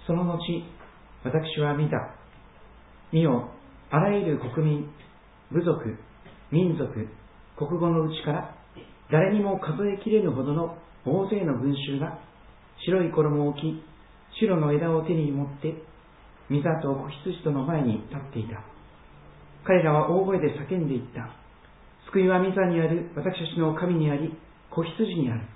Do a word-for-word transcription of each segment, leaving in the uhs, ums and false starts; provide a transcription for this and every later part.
その後、私は見た。見よ、あらゆる国民、部族、民族、国語のうちから誰にも数えきれぬほどの大勢の群衆が白い衣を着、白の枝を手に持って御座と子羊との前に立っていた。彼らは大声で叫んでいった。救いは御座にある私たちの神にあり、子羊にある。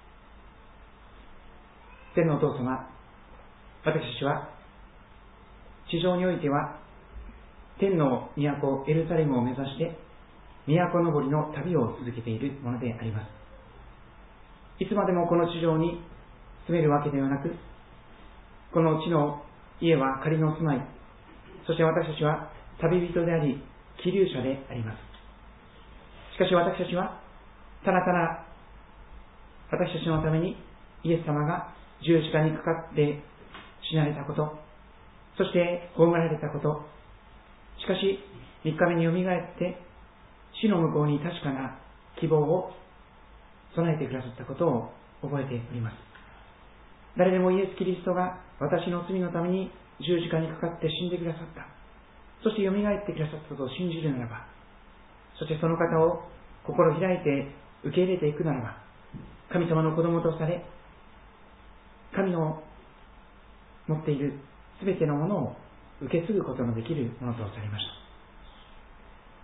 天のお父様、私たちは地上においては天の都エルサレムを目指して都登りの旅を続けているものであります。いつまでもこの地上に住めるわけではなく、この地の家は仮の住まい、そして私たちは旅人であり寄留者であります。しかし私たちはただただ私たちのためにイエス様が十字架にかかって死なれたこと、そして葬られたこと、しかしみっかめによみがえって死の向こうに確かな希望を備えてくださったことを覚えております。誰でもイエス・キリストが私の罪のために十字架にかかって死んでくださった、そしてよみがえってくださったことを信じるならば、そしてその方を心開いて受け入れていくならば、神様の子供とされ、神の持っているすべてのものを受け継ぐことのできるものとされました。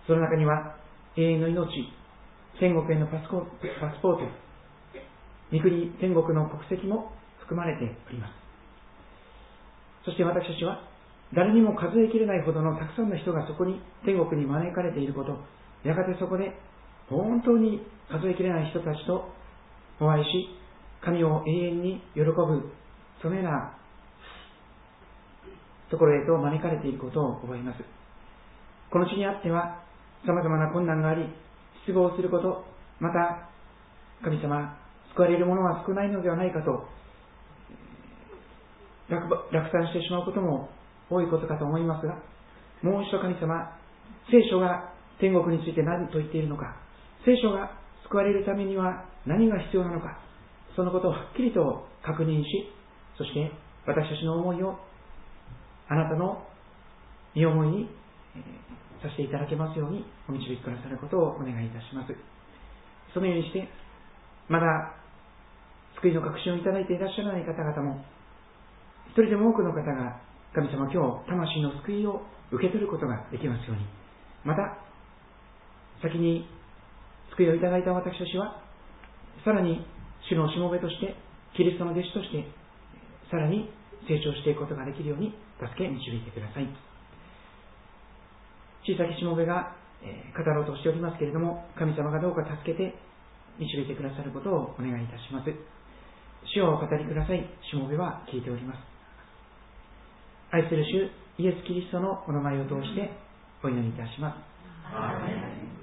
その中には永遠の命、天国へのパスポ、パスポート、御国天国の国籍も含まれております。そして私たちは誰にも数えきれないほどのたくさんの人がそこに天国に招かれていること、やがてそこで本当に数えきれない人たちとお会いし、神を永遠に喜ぶそのようなところへと招かれていることを覚えます。この地にあっては様々な困難があり、失望すること、また神様、救われる者は少ないのではないかと 落, 落胆してしまうことも多いことかと思いますが、もう一度神様、聖書が天国について何と言っているのか、聖書が救われるためには何が必要なのか、そのことをはっきりと確認し、そして私たちの思いをあなたの身思いに、えー、させていただけますようにお導きくださることをお願いいたします。そのようにして、まだ救いの確信をいただいていらっしゃらない方々も、一人でも多くの方が神様、今日魂の救いを受け取ることができますように、また先に救いをいただいた私たちはさらに主のしもべとして、キリストの弟子としてさらに成長していくことができるように助け導いてください。小さきしもべが、えー、語ろうとしておりますけれども、神様がどうか助けて導いてくださることをお願いいたします。主をお語りください。しもべは聞いております。愛する主イエス・キリストのお名前を通してお祈りいたします。アーメン。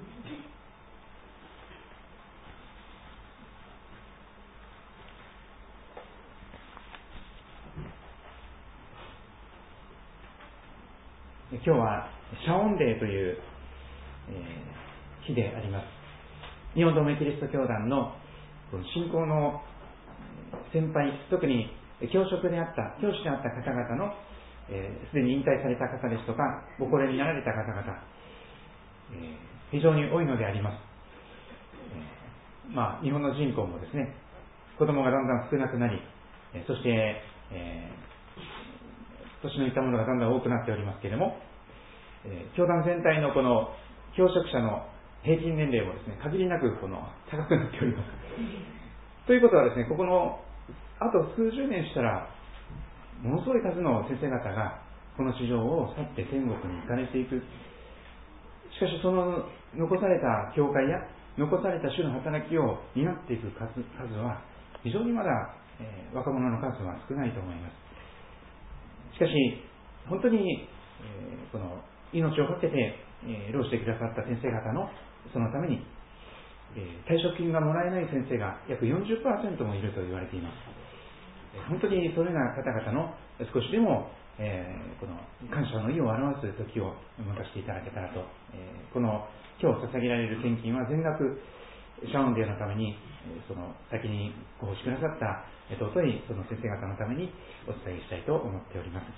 今日は謝恩デーという、えー、日であります。日本同盟キリスト教団の信仰の先輩、特に教職であった教師であった方々のすで、えー、に引退された方ですとかご高齢になられた方々、えー、非常に多いのであります。えーまあ、日本の人口もですね、子供がだんだん少なくなり、そして、えー年のいったものがだんだん多くなっておりますけれども、えー、教団全体のこの教職者の平均年齢もですね、限りなくこの高くなっております。ということはですね、ここのあと数十年したらものすごい数の先生方がこの地上を去って天国に行かれていく。しかしその残された教会や残された主の働きを担っていく 数, 数は非常にまだ、えー、若者の数は少ないと思います。しかし本当に、えー、この命をかけて、えー、労してくださった先生方のそのために、えー、退職金がもらえない先生が約 よんじゅっパーセント もいると言われています。えー、本当にそのような方々の少しでも、えー、この感謝の意を表す時を持たせていただけたらと、えー、この今日捧げられる献金は全額、 シャオンディアのために、その先にご奉仕くださった尊いその先生方のためにお伝えしたいと思っております。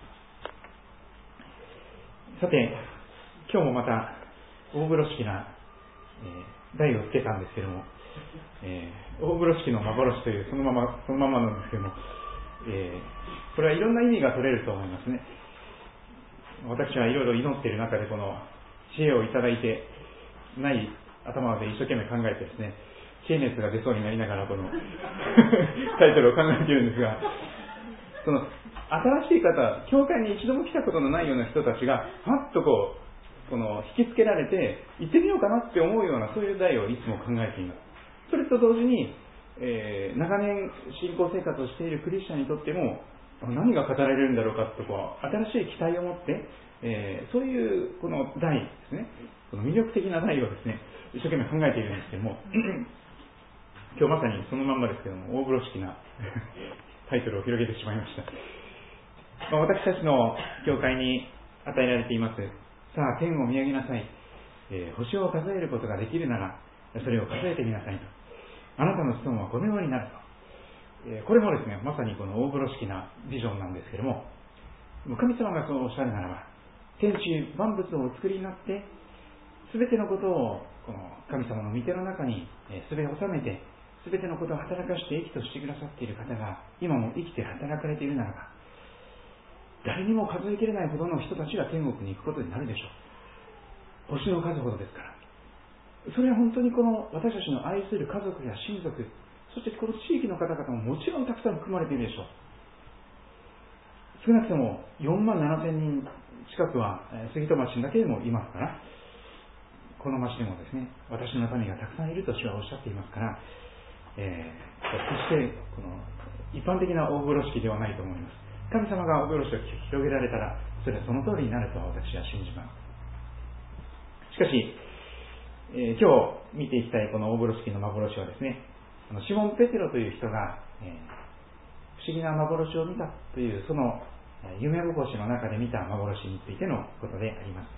さて、今日もまた大風呂敷な、えー、題をつけたんですけども、えー、大風呂敷の幻というそのままそのままなんですけども、えー、これはいろんな意味が取れると思いますね。私はいろいろ祈っている中でこの知恵をいただいてない頭で一生懸命考えてですね、知恵熱が出そうになりながらこのタイトルを考えているんですが、その新しい方、教会に一度も来たことのないような人たちがパッとこうこの引きつけられて行ってみようかなって思うような、そういう題をいつも考えています。それと同時に、えー、長年信仰生活をしているクリスチャンにとっても何が語られるんだろうかとこう新しい期待を持って、えー、そういうこの題ですね、この魅力的な題をですね一生懸命考えているんですけども今日まさにそのまんまですけども、大風呂敷なタイトルを広げてしまいました。まあ、私たちの教会に与えられています、さあ天を見上げなさい、えー、星を数えることができるならそれを数えてみなさいと、あなたの子孫はこのようになると、えー、これもですねまさにこの大風呂敷なビジョンなんですけれども、神様がそうおっしゃるならば、天地万物をお作りになって全てのことをこの神様の御手の中にすべを収めて、全てのことを働かして益としてくださっている方が今も生きて働かれているならば、誰にも数えきれないほどの人たちが天国に行くことになるでしょう。星の数ほどですから。それは本当にこの私たちの愛する家族や親族、そしてこの地域の方々ももちろんたくさん含まれているでしょう。少なくともよんまんななせんにん近くは杉戸町だけでもいますから、この町でもですね私の民がたくさんいると主はおっしゃっていますから、えー、決してこの一般的な大風呂敷ではないと思います。神様が大風呂敷を広げられたらそれはその通りになると私は信じます。しかし、えー、今日見ていきたいこの大風呂敷の幻はですね、あのシモン・ペテロという人が、えー、不思議な幻を見たというその夢ぼこしの中で見た幻についてのことであります。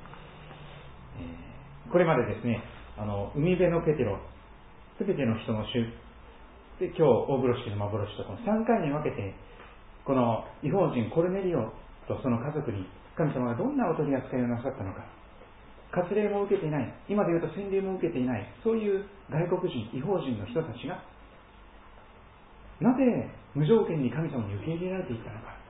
えー、これまでですね、あの海辺のペテロ、すべての人の主で、今日大風呂敷の幻とこのさんかいに分けて、この異邦人コルネリオとその家族に神様がどんなお取り扱いをなさったのか、割礼も受けていない、今でいうと洗礼も受けていない、そういう外国人異邦人の人たちがなぜ無条件に神様に受け入れられていったのか、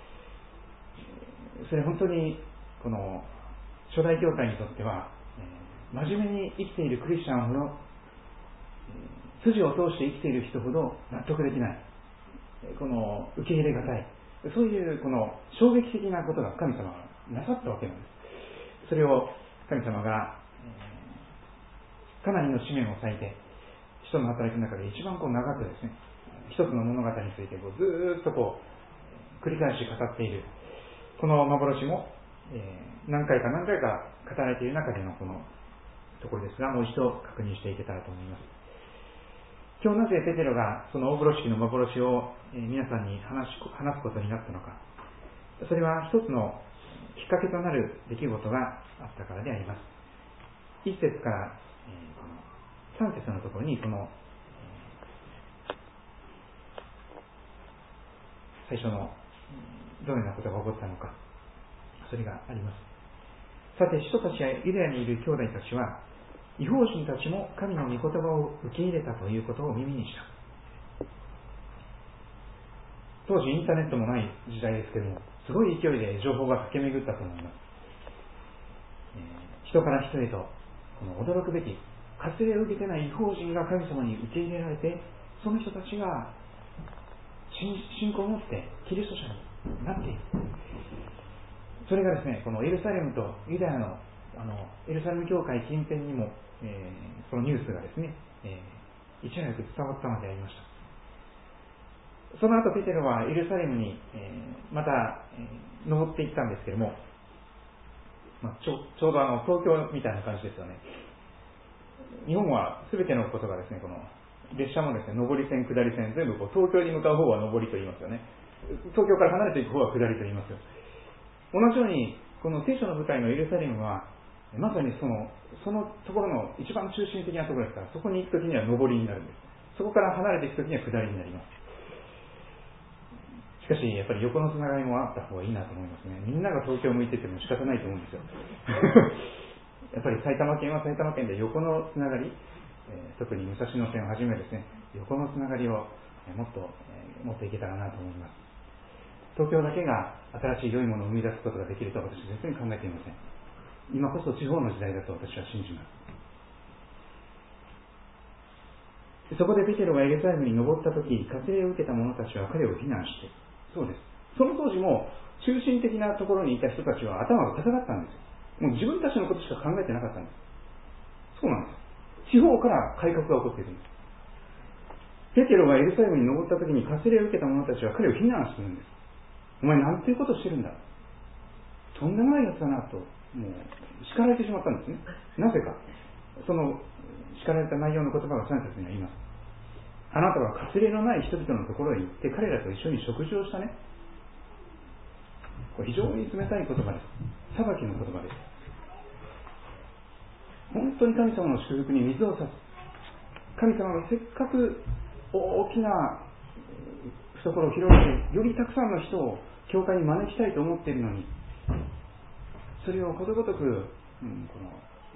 それ本当にこの初代教会にとっては、えー、真面目に生きているクリスチャンほど、えー、筋を通して生きている人ほど納得できない、この受け入れがたい、そういうこの衝撃的なことが神様がなさったわけなんです。それを神様が、えー、かなりの使命を割いて、人の働きの中で一番こう長くですね、一つの物語についてこうずーっとこう繰り返し語っているこの幻も、えー、何回か何回か語られている中でのこのところですが、もう一度確認していけたらと思います。今日なぜペテロがその大風呂敷の幻を、えー、皆さんに話し、話すことになったのか、それは一つのきっかけとなる出来事があったからであります。一節から、えー、この三節のところにこの、えー、最初のどのようなことが起こったのか、それがあります。さて、使徒たちやユダヤにいる兄弟たちは、異邦人たちも神の御言葉を受け入れたということを耳にした。当時インターネットもない時代ですけども、すごい勢いで情報が駆け巡ったと思います。えー、人から人へとこの驚くべき割礼を受けてない異邦人が神様に受け入れられて、その人たちが信仰を持ってキリスト者になっている。それがですね、このエルサレムとユダヤのあのエルサレム教会近辺にも、えー、そのニュースがですね、えー、いち早く伝わったのでありました。その後ペテロはエルサレムに、えー、また、えー、登っていったんですけれども、まあ、ちょ、ちょうどあの東京みたいな感じですよね。日本は全てのことがですね、この列車もですね、上り線下り線全部こう東京に向かう方は上りと言いますよね。東京から離れていく方は下りと言いますよ。同じようにこの聖書の舞台のエルサレムはまさにそのそのところの一番中心的なところですから、そこに行くときには上りになるんです。そこから離れていくときには下りになります。しかしやっぱり横のつながりもあった方がいいなと思いますね。みんなが東京向いてても仕方ないと思うんですよやっぱり埼玉県は埼玉県で横のつながり、えー、特に武蔵野線をはじめですね、横のつながりをもっと、えー、持っていけたらなと思います。東京だけが新しい良いものを生み出すことができるとは私は絶対に考えていません。今こそ地方の時代だと私は信じます。そこでペテロがエルサレムに登ったとき、割礼を受けた者たちは彼を非難して、そうです。その当時も中心的なところにいた人たちは頭が固かったんですよ。もう自分たちのことしか考えてなかったんです。そうなんです。地方から改革が起こっているんです。ペテロがエルサレムに登ったときに割礼を受けた者たちは彼を非難しているんです。お前なんていうことしてるんだ。とんでもないやつだなと、もう叱られてしまったんですね。なぜか。その叱られた内容の言葉がさん節には言います。あなたは割礼のない人々のところへ行って彼らと一緒に食事をしたね。これ非常に冷たい言葉です。裁きの言葉です。本当に神様の祝福に水を差す。神様がせっかく大きな懐を広げてよりたくさんの人を教会に招きたいと思っているのに、それをことごとく、うん、この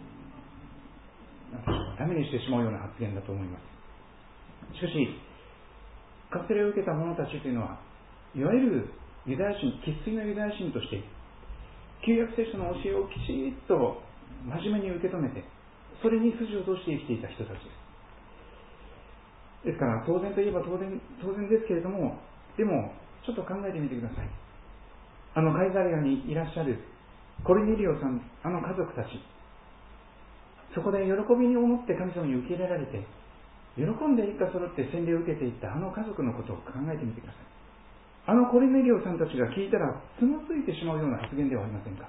なんていうかダメにしてしまうような発言だと思います。しかし割礼を受けた者たちというのは、いわゆるユダヤ人、生粋のユダヤ人として旧約聖書の教えをきちっと真面目に受け止めて、それに筋を通して生きていた人たちです。ですから当然といえば当然、当然ですけれども、でもちょっと考えてみてください。あのカイザリアにいらっしゃるコルネリオさん、あの家族たち、そこで喜びに思って神様に受け入れられて、喜んで一家揃って洗礼を受けていったあの家族のことを考えてみてください。あのコルネリオさんたちが聞いたらつまずいてしまうような発言ではありませんか。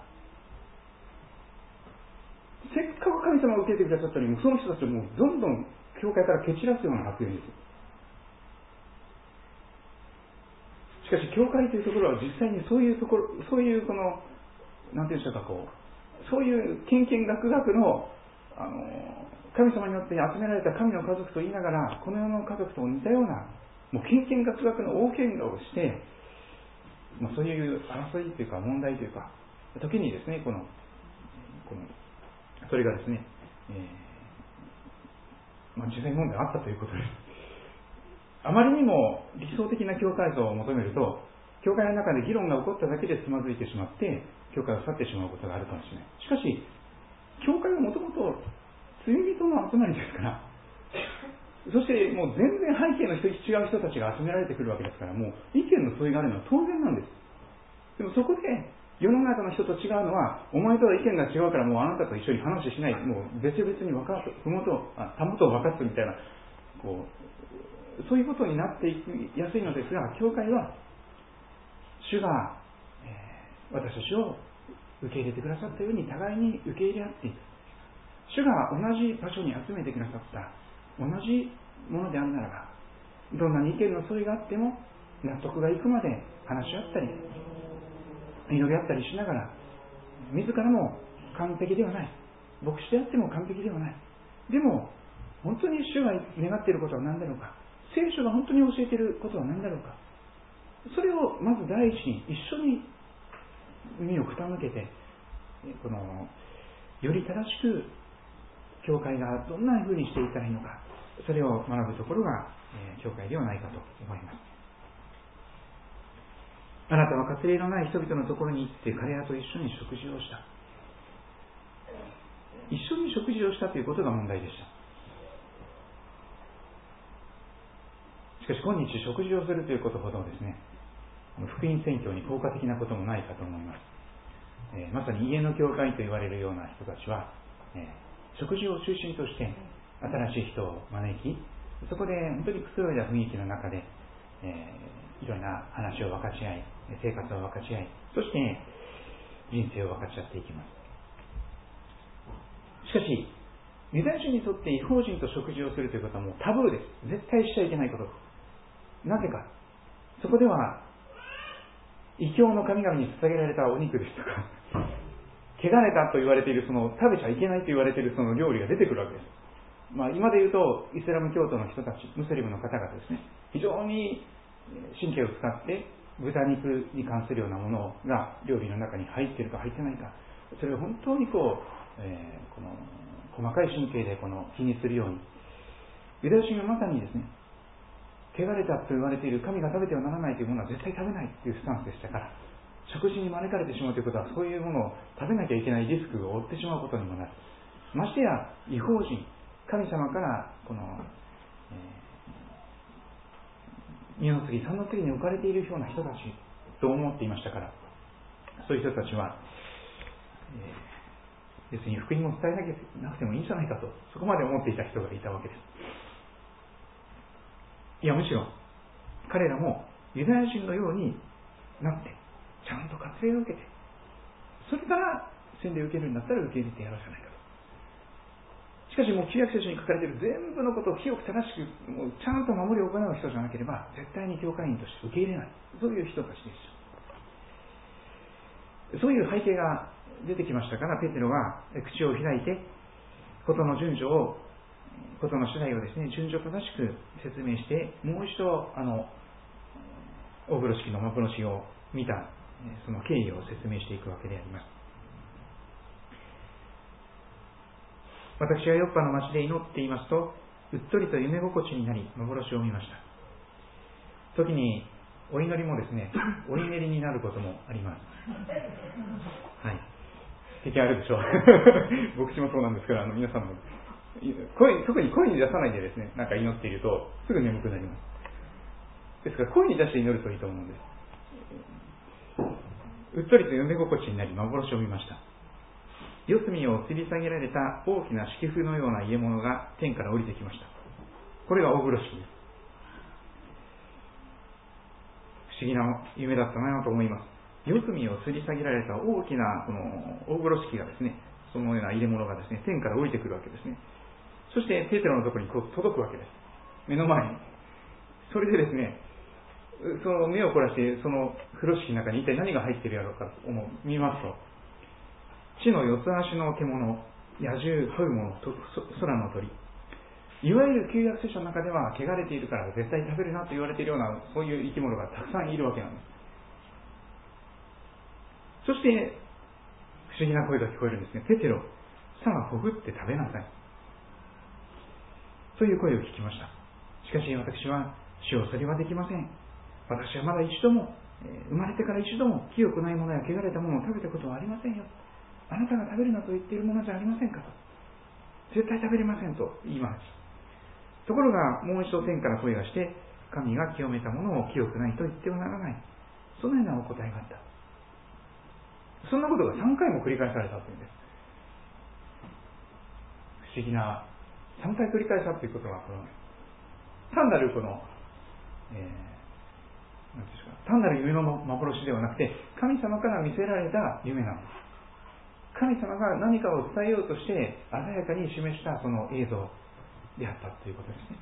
せっかく神様を受けてくださったのに、その人たちをもうどんどん教会から蹴散らすような発言です。しかし教会というところは実際にそういうところ、そういうこのなんていうんでしょうか、こうそういうけんけんがくがくの、あの神様によって集められた神の家族と言いながら、この世の家族と似たようなもうけんけんがくがくの大喧嘩をして、まあ、そういう争いというか問題というか時にですね、このこのそれがですね、えーまあ、実際問題あったということです。あまりにも理想的な教会像を求めると、教会の中で議論が起こっただけでつまずいてしまって教会を去ってしまうことがあるかもしれない。しかし教会はもともと罪人の集まりですから、そしてもう全然背景の人違う人たちが集められてくるわけですから、もう意見の相違があるのは当然なんです。でもそこで世の中の人と違うのは、お前とは意見が違うからもうあなたと一緒に話しない、もう別々に分かふもとあたもとを分かつみたいな、こうそういうことになっていきやすいのですが、教会は主が、えー、私たちを受け入れてくださったように互いに受け入れ合っていく。主が同じ場所に集めてくださった同じものであるならば、どんなに意見の相違があっても納得がいくまで話し合ったり祈り合ったりしながら、自らも完璧ではない、牧師であっても完璧ではない、でも本当に主が願っていることは何だろうか、聖書が本当に教えていることは何だろうか、それをまず第一に一緒に耳を傾けて、このより正しく教会がどんな風にしていったらいいのか、それを学ぶところが、えー、教会ではないかと思います。あなたは割礼のない人々のところに行って彼らと一緒に食事をした。一緒に食事をしたということが問題でした。しかし今日食事をするということほどですね、福音宣教に効果的なこともないかと思います。えー、まさに家の教会と言われるような人たちは、えー食事を中心として新しい人を招き、そこで本当にくつろいだ雰囲気の中で、えー、いろんな話を分かち合い、生活を分かち合い、そして人生を分かち合っていきます。しかしユダヤ人にとって異邦人と食事をするということはもうタブーです。絶対しちゃいけないこと。なぜか、そこでは異教の神々に捧げられたお肉ですとか汚れたと言われている、その食べちゃいけないと言われているその料理が出てくるわけです。まあ、今で言うとイスラム教徒の人たち、ムスリムの方々ですね、非常に神経を使って豚肉に関するようなものが料理の中に入っているか入ってないか、それを本当にこう、えー、この細かい神経でこの気にするように、ユダヤ人はまさにですね、汚れたと言われている神が食べてはならないというものは絶対食べないというスタンスでしたから、食事に招かれてしまうということは、そういうものを食べなきゃいけないリスクを負ってしまうことにもなる。ましてや異邦人、神様からこの、えー、二の次三の次に置かれているような人たちと思っていましたから、そういう人たちは、えー、別に福音を伝えなくてもいいんじゃないかと、そこまで思っていた人がいたわけです。いや、むしろ彼らもユダヤ人のようになってちゃんと割礼を受けて、それから洗礼を受けるんだったら受け入れてやろうじゃないかと。しかしもう旧約聖書に書かれている全部のことを清く正しくもうちゃんと守りを行う人じゃなければ絶対に教会員として受け入れない、そういう人たちでした。そういう背景が出てきましたから、ペテロは口を開いて事の順序を事の次第をですね、順序正しく説明して、もう一度あの大風呂敷の幻を見たその経緯を説明していくわけであります。私はヨッパの町で祈っていますと、うっとりと夢心地になり幻を見ました。時にお祈りもですね、お祈りになることもあります。はい。敵あるでしょう。牧師もそうなんですから、あの皆さんも声、特に声に出さないでですね、なんか祈っているとすぐ眠くなります。ですから声に出して祈るといいと思うんです。うっとりと夢心地になり幻を見ました。四隅を吊り下げられた大きな敷布のような家物が天から降りてきました。これが大風呂敷です。不思議な夢だったなと思います。四隅を吊り下げられた大きなこの大風呂敷がですね、そのような入れ物がですね、天から降りてくるわけですね。そしてペテロのところにこう届くわけです。目の前に。それでですね、その目を凝らしてその風呂敷の中に一体何が入っているやろうかと思う見ますと、地の四つ足の獣、野獣、這うもの、空の鳥、いわゆる旧約聖書の中では汚れているから絶対食べるなと言われているようなそういう生き物がたくさんいるわけなんです。そして不思議な声が聞こえるんですね。ペテロ、さあほぐって食べなさい。そういう声を聞きました。しかし私は、主よ、それはできません。私はまだ一度も、生まれてから一度も清くないものや汚れたものを食べたことはありませんよ。あなたが食べるなと言っているものじゃありませんかと。絶対食べれませんと言います。ところがもう一度天から声がして、神が清めたものを清くないと言ってはならない。そのようなお答えがあった。そんなことがさんかいも繰り返されたというんです。不思議な、さんかい繰り返したということは、この単なるこの、えー、なんていうんですか、単なる夢の幻ではなくて、神様から見せられた夢なんです。神様が何かを伝えようとして鮮やかに示したその映像であったということですね。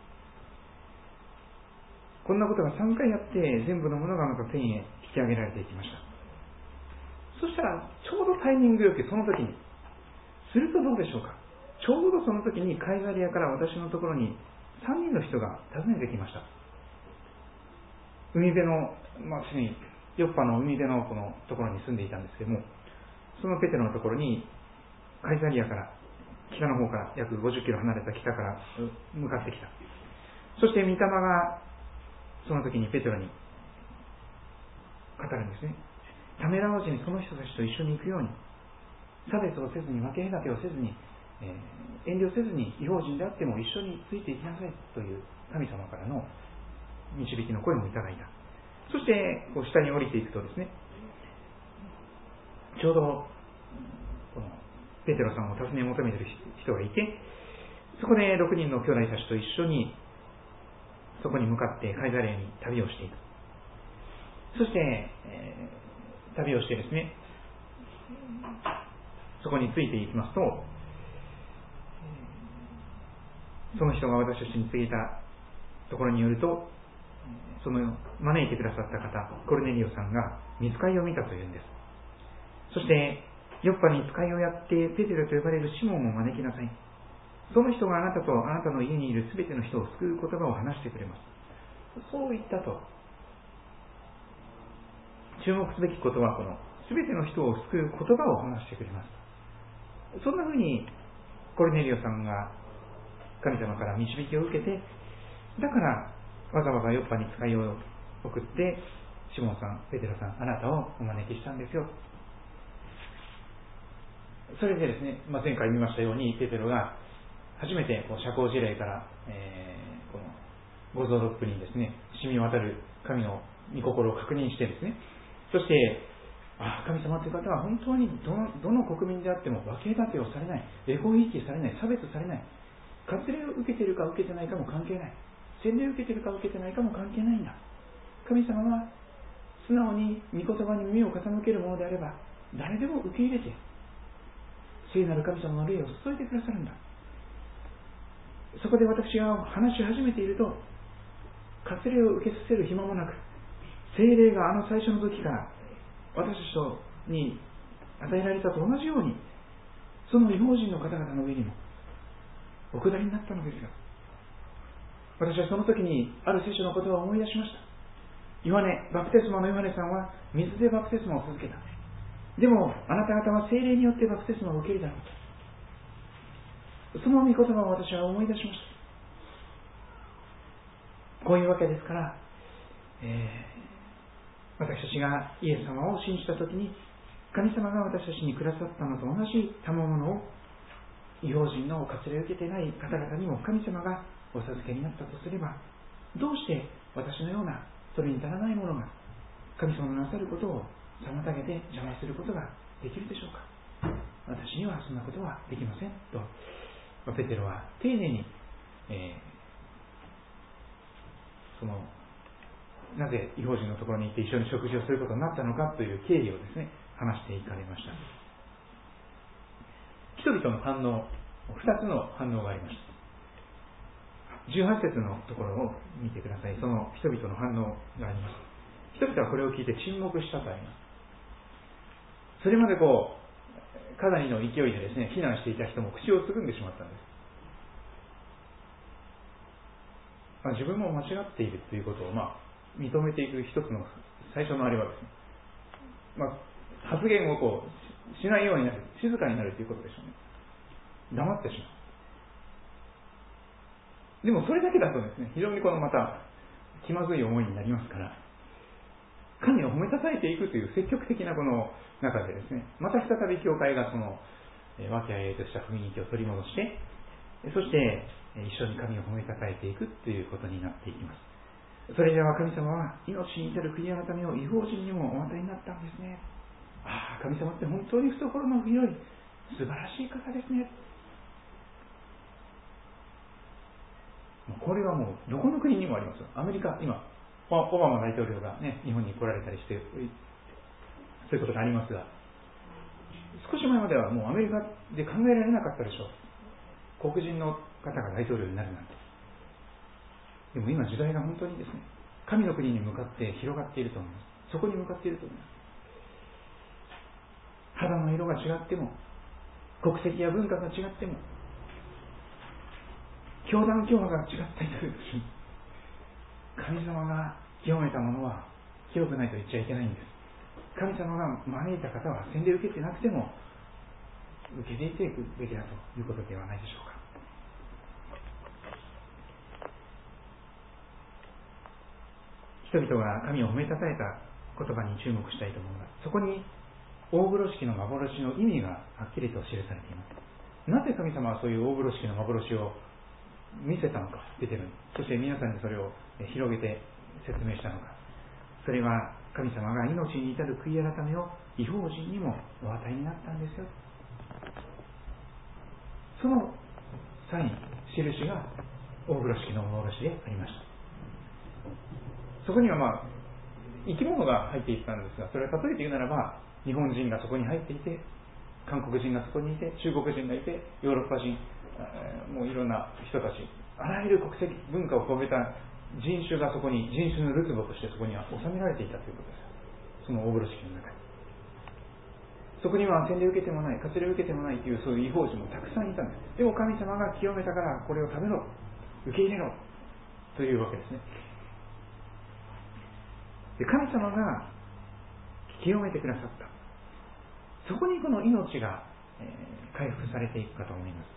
こんなことがさんかいやって全部のものがまた天へ引き上げられていきました。そしたらちょうどタイミングよくその時に、するとどうでしょうか。ちょうどその時にカイサリアから私のところにさんにんの人が訪ねてきました。海辺の、まあ、ヨッパの海辺のこのところに住んでいたんですけども、そのペテロのところにカイサリアから北の方から約ごじゅっキロ離れた北から向かってきた。そして御霊がその時にペテロに語るんですね。ためらわずにその人たちと一緒に行くように、差別をせずに分け隔てをせずに、えー、遠慮せずに異邦人であっても一緒についていきなさいという神様からの導きの声もいただいた。そしてこう下に降りていくとですね、ちょうどこのペテロさんを尋ね求めている人がいて、そこでろくにんの兄弟たちと一緒にそこに向かってカイサレアに旅をしていく。そして、えー、旅をしてですね、そこについていきますと、その人が私たちに告げたところによると、その招いてくださった方、コルネリオさんが御使いを見たというんです。そしてヨッパに使いをやってペテロと呼ばれるシモンを招きなさい。その人があなたとあなたの家にいるすべての人を救う言葉を話してくれます。そう言ったと。注目すべきことは、このすべての人を救う言葉を話してくれます。そんな風にコルネリオさんが神様から導きを受けて、だからわざわざヨッパに使いを送ってシモンさん、ペテロさん、あなたをお招きしたんですよ。それでですね、まあ、前回見ましたように、ペテロが初めてこう社交辞令から、えー、この五臓六腑にですね、染み渡る神の御心を確認してですね、そして、ああ、神様という方は本当にどの、どの国民であっても分け隔てをされない、エゴイキされない、差別されない、割礼を受けているか受けてないかも関係ない、洗礼を受けているか受けてないかも関係ないんだ。神様は素直に御言葉に耳を傾けるものであれば、誰でも受け入れて、聖なる神様の霊を注いでくださるんだ。そこで私が話し始めていると、割礼を受けさせる暇もなく、聖霊があの最初の時から私たちに与えられたと同じように、その異邦人の方々の上にもお下りになったのですよ。私はその時にある聖書の言葉を思い出しました。ヨハネ、バプテスマのヨハネさんは水でバプテスマを続けた。でもあなた方は聖霊によってバプテスマを受けるだろうと。その御言葉を私は思い出しました。こういうわけですから、えー、私たちがイエス様を信じたときに、神様が私たちにくださったのと同じ賜物を異邦人の割礼を受けていない方々にも神様がお授けになったとすれば、どうして私のようなそれに足らないものが神様のなさることを妨げて邪魔することができるでしょうか。私にはそんなことはできませんとペテロは丁寧に、えー、そのなぜ異邦人のところに行って一緒に食事をすることになったのかという経緯をですね、話していかれました。人々の反応、ふたつの反応がありました。じゅうはち節のところを見てください。その人々の反応があります。人々はこれを聞いて沈黙したとあります。それまでこうかなりの勢いでですね、非難していた人も口をつぐんでしまったんです。まあ、自分も間違っているということを、まあ、認めていく一つの最初のあれはですね、まあ、発言をこうしないようになる、静かになるということでしょうね。黙ってしまう。でもそれだけだとですね、非常にこのまた気まずい思いになりますから、神を褒めたたえていくという積極的なこの中でですね、また再び教会がその和気あいあいとした雰囲気を取り戻して、そして一緒に神を褒めたたえていくということになっていきます。それでは神様は命に至る悔い改めを異邦人にもお与えになったんですね。ああ、神様って本当に懐の広い素晴らしい方ですね。これはもうどこの国にもあります。アメリカ、今オバマ大統領が、ね、日本に来られたりしてそういうことがありますが、少し前まではもうアメリカで考えられなかったでしょう。黒人の方が大統領になるなんて。でも今時代が本当にですね、神の国に向かって広がっていると思います。そこに向かっていると思います。肌の色が違っても、国籍や文化が違っても、教団教派が違ったりするし、神様が清めたものは清くないと言っちゃいけないんです。神様が招いた方は洗礼を受けてなくても受け入れていくべきだということではないでしょうか。人々が神を褒めたたえた言葉に注目したいと思います。そこに大風呂敷の幻の意味がはっきりと記されています。なぜ神様はそういう大風呂敷の幻を見せたのか、出てる。そして皆さんにそれを広げて説明したのか。それは神様が命に至る悔い改めを異邦人にもお与えになったんですよ。そのサイン、印が大風呂敷の幻でありました。そこにはまあ生き物が入っていったんですが、それは例えて言うならば、日本人がそこに入っていて、韓国人がそこにいて、中国人がいて、ヨーロッパ人、もういろんな人たち、あらゆる国籍文化を超えた人種がそこに、人種のるつぼとしてそこには収められていたということです。その大風呂敷の中に。 そこには洗礼を受けてもない、割礼を受けてもないというそういう異邦人もたくさんいたんです。でも神様が清めたからこれを食べろ、受け入れろというわけですね。で、神様が清めてくださった。そこにこの命が、えー、回復されていくかと思います。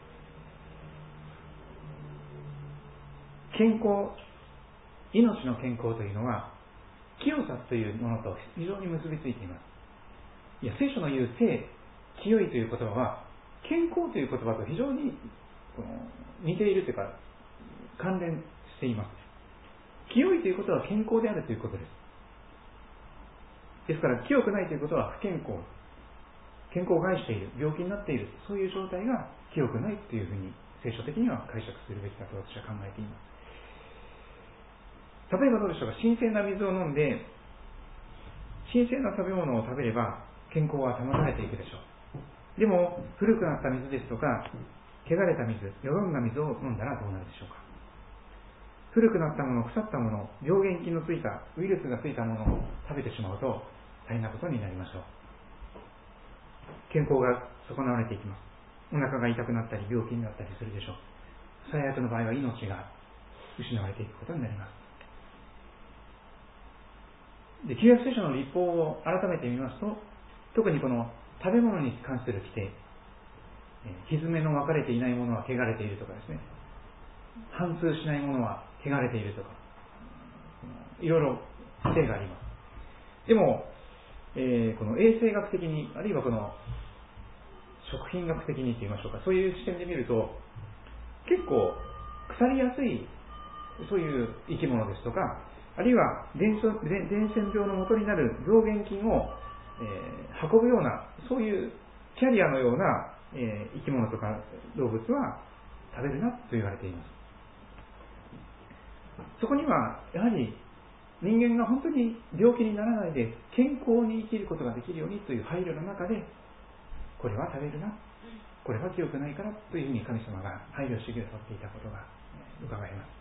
健康、命の健康というのは清さというものと非常に結びついています。いや、聖書の言う聖、清いという言葉は健康という言葉と非常にこの似ているというか関連しています。清いということは健康であるということです。ですから清くないということは不健康、健康を害している、病気になっている、そういう状態が清くないというふうに聖書的には解釈するべきだと私は考えています。例えばどうでしょうか。新鮮な水を飲んで新鮮な食べ物を食べれば健康は保たれていくでしょう。でも古くなった水ですとか汚れた水、よどんだ水を飲んだらどうなるでしょうか。古くなったもの、腐ったもの、病原菌のついたウイルスがついたものを食べてしまうと大変なことになりましょう。健康が損なわれていきます。お腹が痛くなったり病気になったりするでしょう。最悪の場合は命が失われていくことになります。で、旧約聖書の律法を改めてみますと、特にこの食べ物に関する規定、ひづめの分かれていないものは汚れているとかですね、反芻しないものは汚れているとか、いろいろ規定があります。でも、えー、この衛生学的に、あるいはこの食品学的にと言いましょうか、そういう視点で見ると結構腐りやすいそういう生き物ですとか、あるいは伝染病の元になる病原菌を、えー、運ぶようなそういうキャリアのような、えー、生き物とか動物は食べるなと言われています。そこにはやはり人間が本当に病気にならないで健康に生きることができるようにという配慮の中で、これは食べるな、これは清くないからというふうに神様が配慮してくださっていたことが伺えます。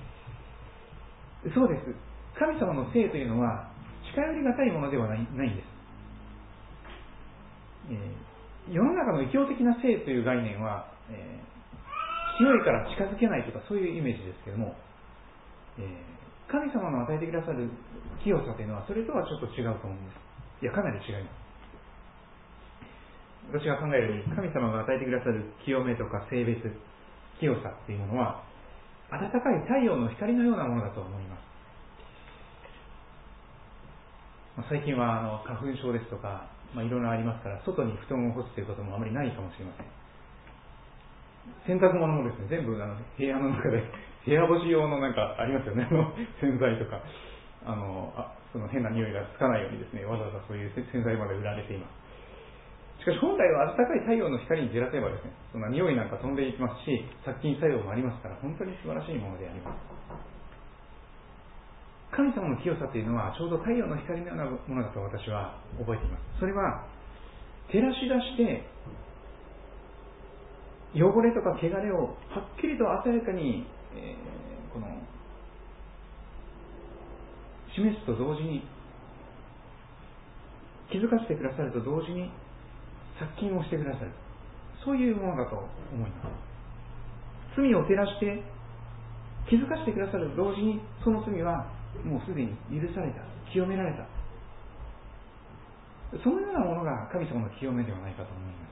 そうです。神様の性というのは近寄りがたいものではない、ないんです、えー、世の中の異教的な性という概念は、えー、清いから近づけないとかそういうイメージですけども、えー、神様の与えてくださる清さというのはそれとはちょっと違うと思うんです。いや、かなり違います。私が考えるように神様が与えてくださる清めとか性別、清さというものは暖かい太陽の光のようなものだと思います。まあ、最近はあの花粉症ですとか、まあ、いろいろありますから外に布団を干すということもあまりないかもしれません。洗濯物もですね、全部あの部屋の中で部屋干し用のなんかありますよね、あの洗剤とか、あのあその変な匂いがつかないようにですね、わざわざそういう洗剤まで売られています。しかし本来は暖かい太陽の光に照らせばですね、そんな匂いなんか飛んでいきますし、殺菌作用もありますから、本当に素晴らしいものであります。神様の清さというのはちょうど太陽の光のようなものだと私は覚えています。それは照らし出して汚れとか汚れをはっきりと鮮やかに、えー、この示すと同時に、気づかせてくださると同時に殺菌をしてくださる、そういうものだと思います。罪を照らして気づかせてくださると同時に、その罪はもうすでに許された、清められた、そのようなものが神様の清めではないかと思います。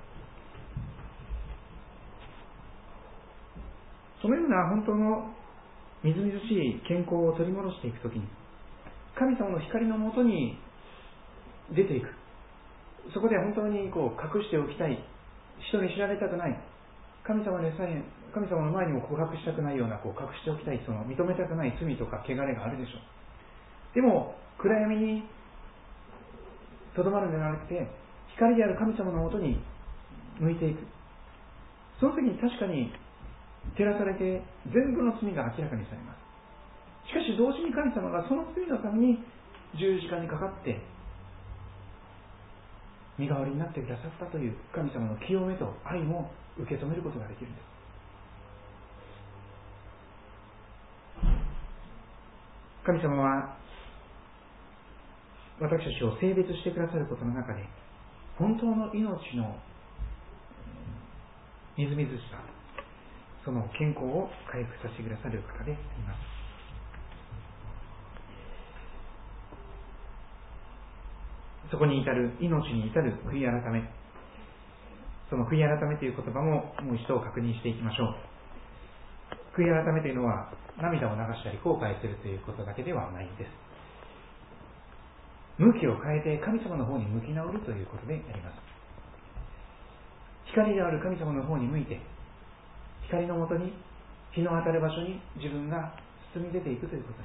そのような本当のみずみずしい健康を取り戻していくときに、神様の光のもとに出ていく、そこで本当にこう隠しておきたい、人に知られたくない、神様でさえ神様の前にも告白したくないような、こう隠しておきたい、その認めたくない罪とか汚れがあるでしょう。でも暗闇にとどまるのではなくて、光である神様のもとに向いていく。その時に確かに照らされて全部の罪が明らかにされます。しかし同時に神様がその罪のために十字架にかかって身代わりになってくださったという神様の清めと愛も受け止めることができるんです。神様は私たちを性別してくださることの中で、本当の命のみずみずしさ、その健康を回復させてくださる方であります。そこに至る、命に至る悔い改め、その悔い改めという言葉ももう一度確認していきましょう。悔い改めというのは涙を流したり後悔するということだけではないんです。向きを変えて神様の方に向き直るということであります。光である神様の方に向いて、光のもとに、日の当たる場所に自分が進み出ていくということです。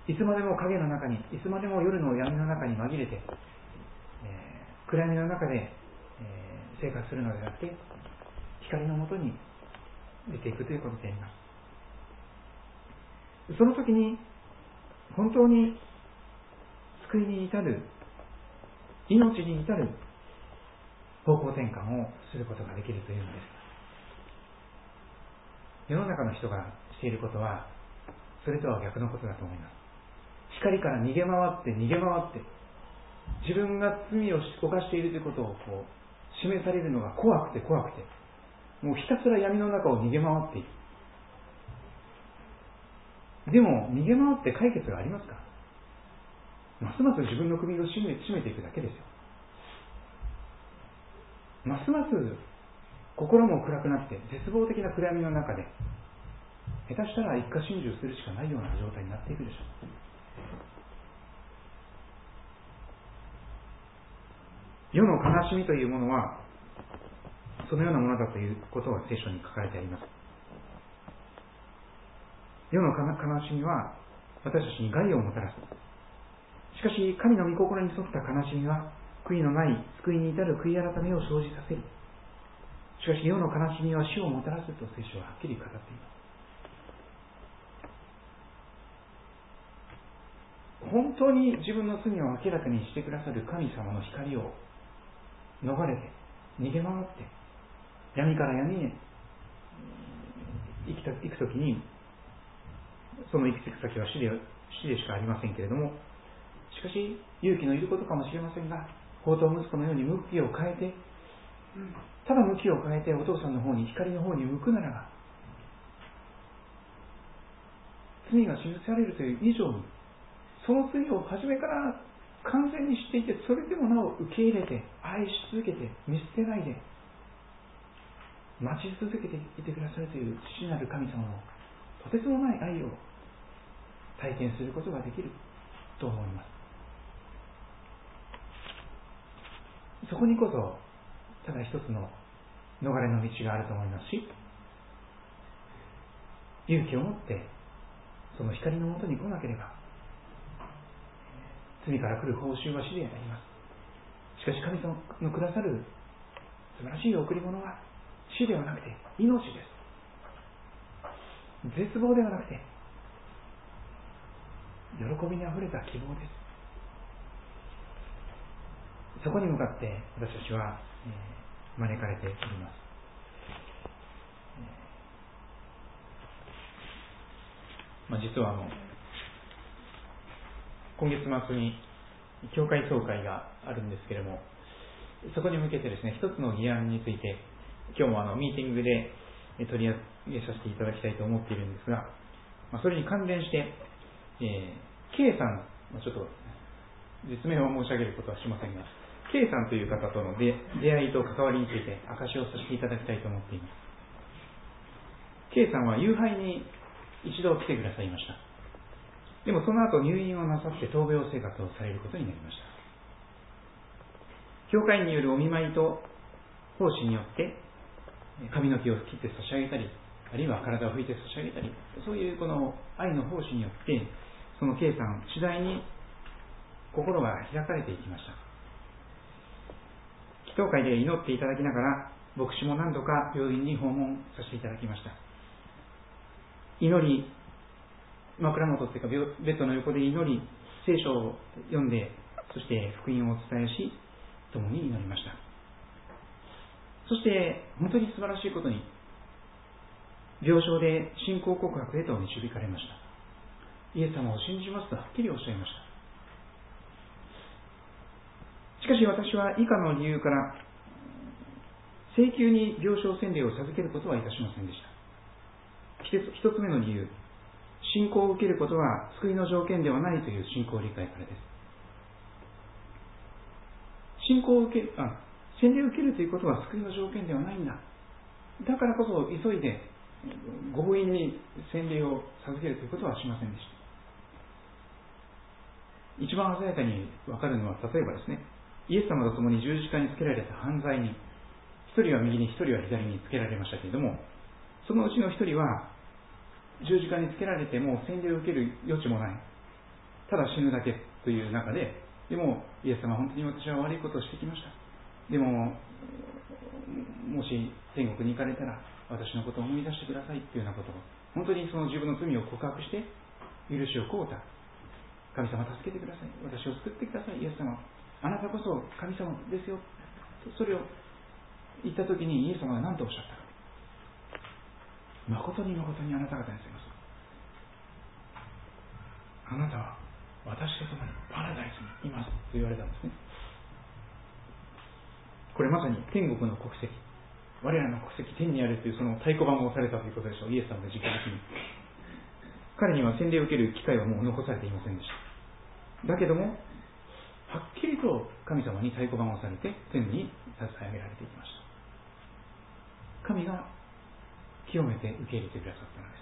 いつまでも影の中に、いつまでも夜の闇の中に紛れて、えー、暗闇の中で、えー、生活するのではなくて、光のもとに出ていくということであります。その時に本当に救いに至る、命に至る方向転換をすることができるというのです。世の中の人がしていることはそれとは逆のことだと思います。光から逃げ回って逃げ回って自分が罪を犯しているということをこう示されるのが怖くて怖くて、もうひたすら闇の中を逃げ回っている。でも逃げ回って解決がありますか？ますます自分の首を絞め、絞めていくだけですよ。ますます心も暗くなって絶望的な暗闇の中で下手したら一家心中するしかないような状態になっていくでしょう。世の悲しみというものはそのようなものだということが聖書に書かれてあります。世の悲しみは私たちに害をもたらす。しかし神の御心に沿った悲しみは悔いのない救いに至る悔い改めを生じさせる。しかし世の悲しみは死をもたらすと聖書ははっきり語っています。本当に自分の罪を明らかにしてくださる神様の光を逃れて逃げ回って闇から闇へ生きた行くときに、その行く先は死で、死でしかありませんけれども、しかし勇気のいることかもしれませんが、放蕩息子のように向きを変えて、ただ向きを変えてお父さんの方に、光の方に向くならば、罪が示されるという以上に、その罪を初めから完全に知っていて、それでもなお受け入れて、愛し続けて、見捨てないで待ち続けていてくださるという父なる神様のとてつもない愛を体験することができると思います。そこにこそただ一つの逃れの道があると思いますし、勇気を持ってその光のもとに来なければ罪から来る報酬は死であります。しかし神様のくださる素晴らしい贈り物は死ではなくて命です。絶望ではなくて喜びにあふれた希望です。そこに向かって私たちは、えー、招かれております。まあ、実はあの今月末に教会総会があるんですけれども、そこに向けてですね、一つの議案について今日もあのミーティングで取り上げさせていただきたいと思っているんですが、まあ、それに関連して、えー、K さん、まあ、ちょっと実名を申し上げることはしませんが、K さんという方との出会いと関わりについて証しをさせていただきたいと思っています。K さんは夕拝に一度来てくださいました。でもその後入院をなさって闘病生活をされることになりました。教会によるお見舞いと奉仕によって髪の毛を切って差し上げたり、あるいは体を拭いて差し上げたり、そういうこの愛の奉仕によってその K さん次第に心が開かれていきました。祈祷会で祈っていただきながら、牧師も何度か病院に訪問させていただきました。祈り、枕元というかベッドの横で祈り、聖書を読んで、そして福音をお伝えし、共に祈りました。そして本当に素晴らしいことに、病床で信仰告白へと導かれました。イエス様を信じますとはっきりおっしゃいました。 しかし私は以下の理由から請求に病床洗礼を授けることはいたしませんでした。一つ目の理由、信仰を受けることは救いの条件ではないという信仰理解からです。信仰を受けあ洗礼を受けるということは救いの条件ではないんだ。だからこそ急いで強引に洗礼を授けるということはしませんでした。一番鮮やかに分かるのは、例えばですね、イエス様と共に十字架につけられた犯罪人、一人は右に一人は左につけられましたけれども、そのうちの一人は十字架につけられても洗礼を受ける余地もない、ただ死ぬだけという中で、でもイエス様、本当に私は悪いことをしてきました、でももし天国に行かれたら私のことを思い出してくださいというようなことを、本当にその自分の罪を告白して許しを請うた。神様助けてください、私を救ってください、イエス様あなたこそ神様ですよ、それを言ったときにイエス様が何とおっしゃったか。誠に誠にあなた方にすみます。あなたは私と共にパラダイスにいますと言われたんですね。これまさに天国の国籍、我らの国籍天にあるというその太鼓判をされたということでしょう。イエス様が直々に。彼には洗礼を受ける機会はもう残されていませんでした。だけどもはっきりと神様に太鼓判をされて天に携え上げられていきました。神が清めて受け入れてくださったのです。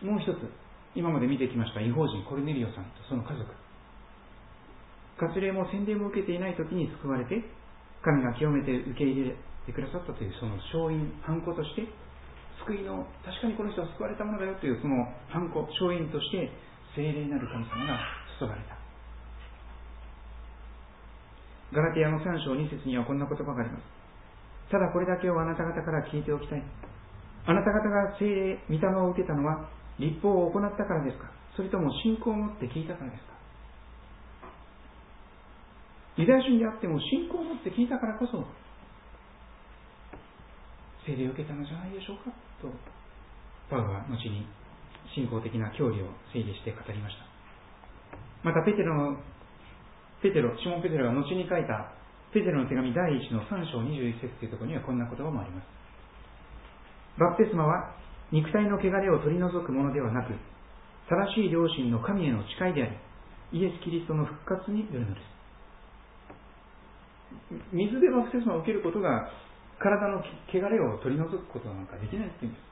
もう一つ、今まで見てきました異邦人コルネリオさんとその家族、割礼も洗礼も受けていない時に救われて、神が清めて受け入れてくださったというその証印、判子として、救いの確かにこの人は救われたものだよというその判子、証印として聖霊なる神様が注がれた。ガラテヤのさん章に節にはこんな言葉があります。ただこれだけをあなた方から聞いておきたい。あなた方が聖霊、御霊を受けたのは律法を行ったからですか、それとも信仰を持って聞いたからですか。ユダヤ人であっても信仰を持って聞いたからこそ聖霊を受けたのじゃないでしょうかとパウロは後に信仰的な教理を整理して語りました。またペテロのペテロシモン・ペテロが後に書いたペテロの手紙第一のさん章にじゅういち節というところにはこんな言葉もあります。バプテスマは肉体の汚れを取り除くものではなく、正しい良心の神への誓いであり、イエス・キリストの復活によるのです。水でバプテスマを受けることが体の汚れを取り除くことなんかできないっていうんです。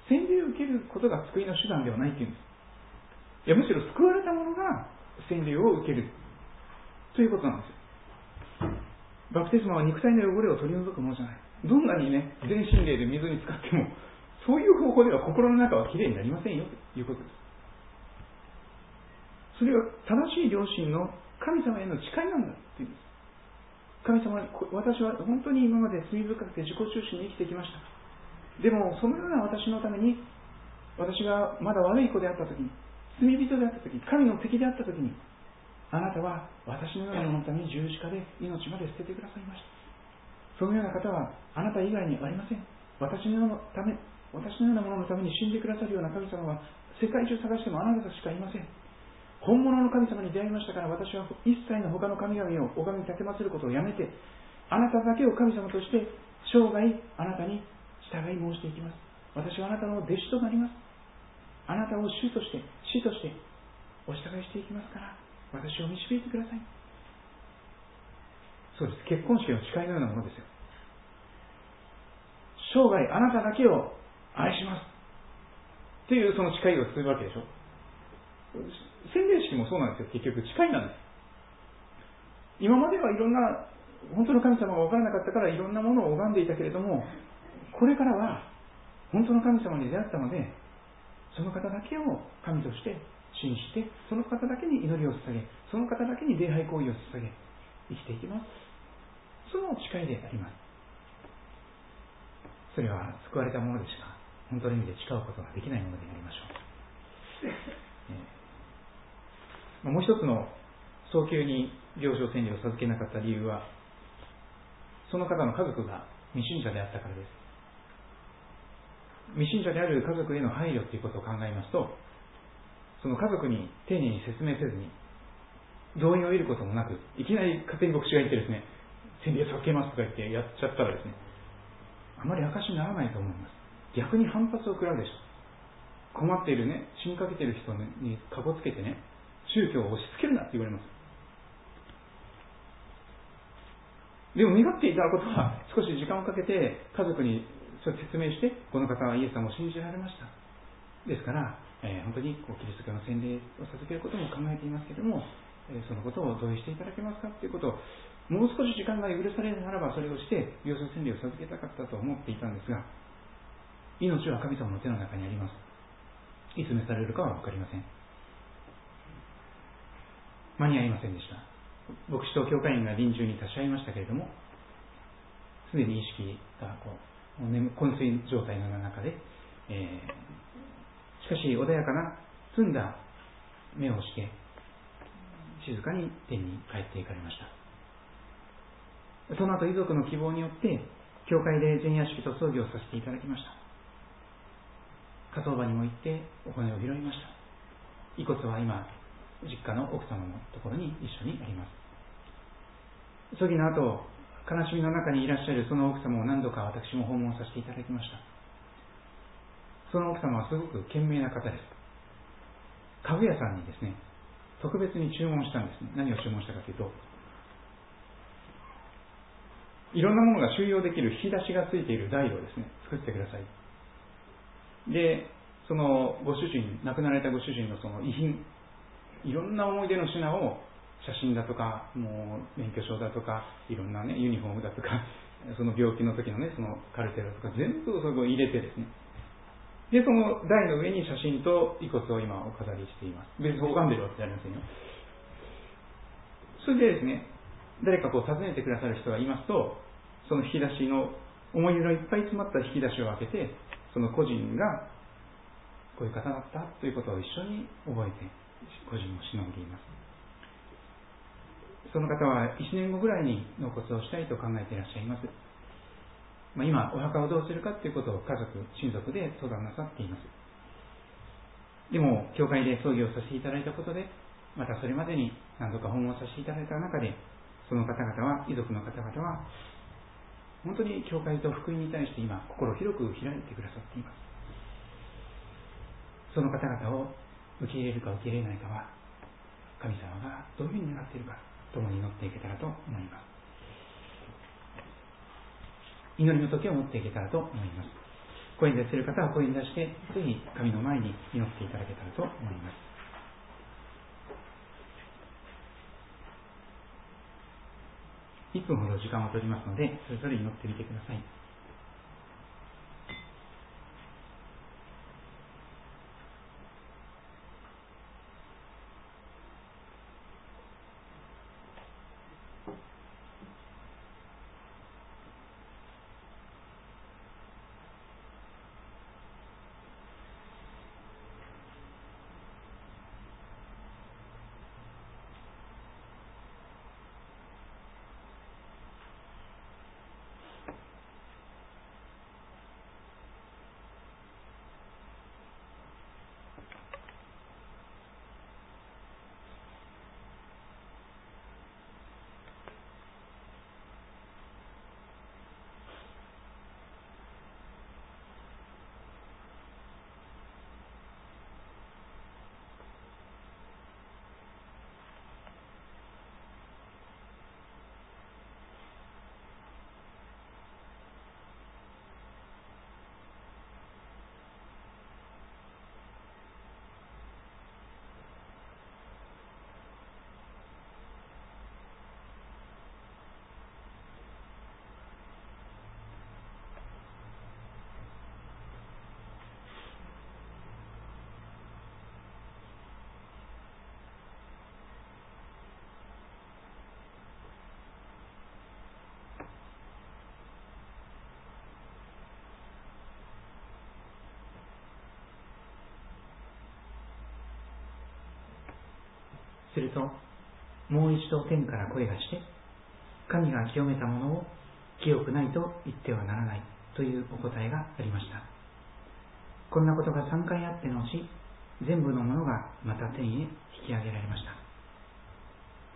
洗礼を受けることが救いの手段ではないっていうんです。いや、むしろ救われた者が洗礼を受けるということなんですよ。バプテスマは肉体の汚れを取り除くものじゃない。どんなにね、全身霊で水に浸かっても、そういう方法では心の中はきれいになりませんよということです。それは正しい良心の神様への誓いなんだっていうんです。神様、私は本当に今まで罪深くて自己中心に生きてきました。でもそのような私のために、私がまだ悪い子であったときに、罪人であったときに、神の敵であったときに、あなたは私のようなもののために十字架で命まで捨ててくださいました。そのような方はあなた以外にありません。私のようなため、私のようなもののために死んでくださるような神様は世界中探してもあなたしかいません。本物の神様に出会いましたから、私は一切の他の神々を拝み立てまつることをやめて、あなただけを神様として生涯あなたに従い申していきます。私はあなたの弟子となります。あなたを主として師としてお従いしていきますから、私を導いてください。そうです。結婚式の誓いのようなものですよ。生涯あなただけを愛しますというその誓いをするわけでしょ。洗礼式もそうなんですよ。結局誓いなんです。今まではいろんな本当の神様が分からなかったからいろんなものを拝んでいたけれども、これからは本当の神様に出会ったので、その方だけを神として信じて、その方だけに祈りを捧げ、その方だけに礼拝行為を捧げ生きていきます。その誓いであります。それは救われたものでしか本当の意味で誓うことができないものでありましょう。もう一つの早急に病床洗礼を授けなかった理由は、その方の家族が未信者であったからです。未信者である家族への配慮ということを考えますと、その家族に丁寧に説明せずに同意を得ることもなく、いきなり勝手に牧師が言ってですね、洗礼授けますとか言ってやっちゃったらですね、あまり証にならないと思います。逆に反発を食らうでしょう。困っているね、死にかけている人にかこつけてね、宗教を押し付けるなって言われます。でも願っていたことは、少し時間をかけて家族にそれ説明して、この方はイエス様を信じられました。ですから、えー、本当にこうキリスト教の洗礼を授けることも考えていますけれども、えー、そのことを同意していただけますかということを、もう少し時間が許されるならばそれをして病床洗礼を授けたかったと思っていたんですが、命は神様の手の中にあります。いつ召されるかは分かりません。間に合いませんでした。牧師と教会員が臨終に立ち会いましたけれども、すでに意識がこう昏睡状態の中で、えー、しかし穏やかな澄んだ目をして静かに天に帰っていかれました。その後遺族の希望によって教会で前夜式と葬儀をさせていただきました。火葬場にも行ってお骨を拾いました。遺骨は今実家の奥様のところに一緒にあります。葬儀の後、悲しみの中にいらっしゃるその奥様を何度か私も訪問させていただきました。その奥様はすごく賢明な方です。家具屋さんにですね、特別に注文したんですね。何を注文したかというと、いろんなものが収容できる引き出しがついている台をですね、作ってください。で、そのご主人、亡くなられたご主人のその遺品、いろんな思い出の品を写真だとか、もう免許証だとか、いろんなね、ユニフォームだとか、その病気の時のね、そのカルテだとか、全部そこを入れてですね、で、その台の上に写真と遺骨を今お飾りしています。別に拝んでるわけじゃありませんよ。それでですね、誰かこう訪ねてくださる人がいますと、その引き出しの思い出のいっぱい詰まった引き出しを開けて、その個人がこういう方だったということを一緒に覚えて、個人を偲んでいます。その方はいちねんごぐらいに納骨をしたいと考えていらっしゃいます。まあ、今お墓をどうするかということを家族、親族で相談なさっています。でも教会で葬儀をさせていただいたことで、またそれまでに何度か訪問させていただいた中で、その方々は、遺族の方々は本当に教会と福音に対して今心を広く開いてくださっています。その方々を受け入れるか受け入れないかは、神様がどういうふうに願っているか共に祈っていけたらと思います。祈りの時を持っていけたらと思います。声に出せる方は声に出して、ぜひ神の前に祈っていただけたらと思います。いっぷんほど時間を取りますので、それぞれ祈ってみてください。すると、もう一度天から声がして、神が清めたものを清くないと言ってはならないというお答えがありました。こんなことがさんかいあってのうち、全部のものがまた天へ引き上げられました。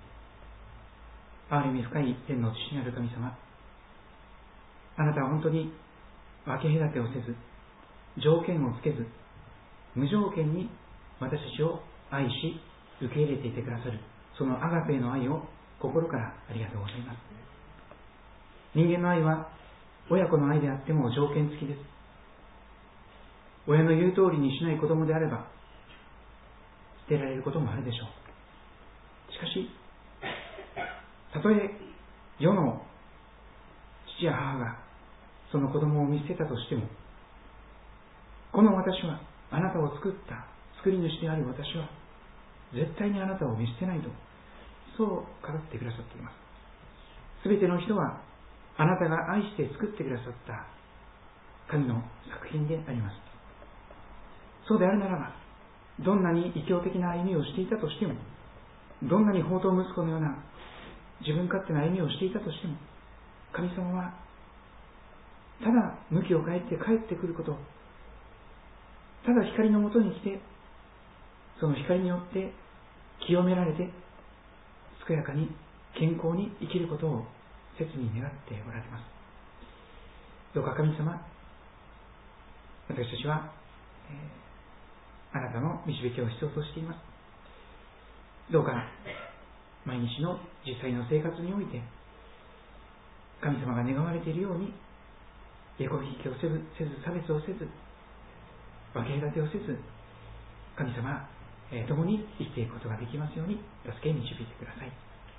憐れみ深い天の父なる神様、あなたは本当に分け隔てをせず、条件をつけず、無条件に私たちを愛し受け入れていてくださる、そのアガペの愛を心からありがとうございます。人間の愛は親子の愛であっても条件付きです。親の言う通りにしない子供であれば捨てられることもあるでしょう。しかし、たとえ世の父や母がその子供を見捨てたとしても、この私は、あなたを作った作り主である私は絶対にあなたを見捨てないと、そう語ってくださっています。すべての人はあなたが愛して作ってくださった神の作品であります。そうであるならば、どんなに異教的な歩みをしていたとしても、どんなに放蕩息子のような自分勝手な歩みをしていたとしても、神様はただ向きを変えて帰ってくること、ただ光のもとに来て、その光によって清められて健やかに健康に生きることを切に願っておられます。どうか神様、私たちは、えー、あなたの導きを必要としています。どうか毎日の実際の生活において、神様が願われているように、横引きをせず、せず差別をせず、分け隔てをせず、神様、えー、共に生きていくことができますように助け導いてください。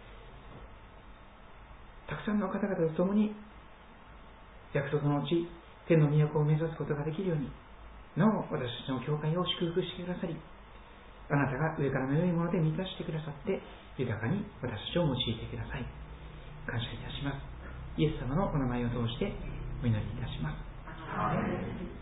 たくさんの方々と共に約束の地、天の都を目指すことができるように、なお私たちの教会を祝福してくださり、あなたが上からの良いもので満たしてくださって、豊かに私たちを用いてください。感謝いたします。イエス様のお名前を通してお祈りいたします。